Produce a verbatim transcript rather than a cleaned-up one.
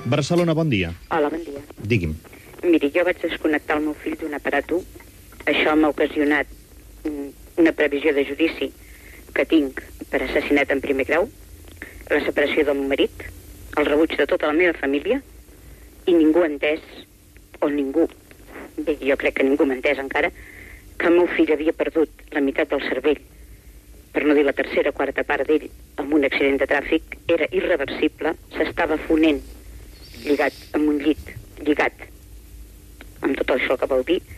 Barcelona, bon dia. Hola, bon dia. Digui'm. Miri, jo vaig desconnectar el meu fill d'un aparato. Això m'ha ocasionat una previsió de judici que tinc per assassinat en primer grau, la separació del meu marit, el rebuig de tota la meva família, i ningú ha entès, o ningú, bé, jo crec que ningú m'ha entès encara, que el meu fill havia perdut la meitat del cervell, per no dir la tercera o quarta part d'ell, amb un accident de tràfic, era irreversible, s'estava fonent, lligat amb un llit, lligat, amb tot això que vol dir,